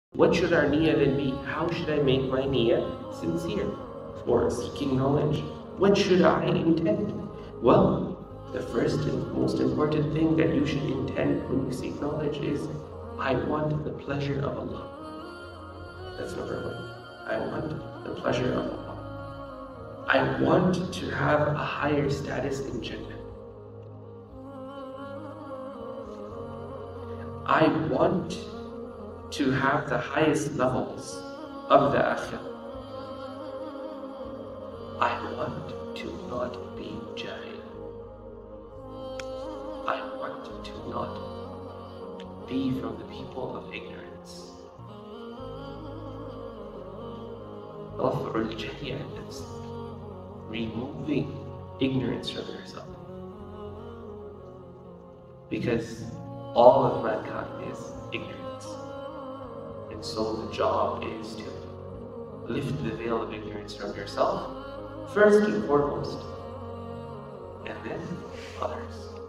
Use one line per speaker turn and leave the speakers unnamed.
What should our niyyah then be? How should I make my niyyah sincere for seeking knowledge? What should I intend? Well, the first and most important thing that you should intend when you seek knowledge is, I want the pleasure of Allah. That's number one. I want the pleasure of Allah. I want to have a higher status in Jannah. I want to have the highest levels of the akhirah. I want to not be jahil. I want to not be from the people of ignorance. Raf'ul jahil, that's removing ignorance from yourself. Because all of mankind is ignorance. And so the job is to lift the veil of ignorance from yourself, first and foremost, and then others.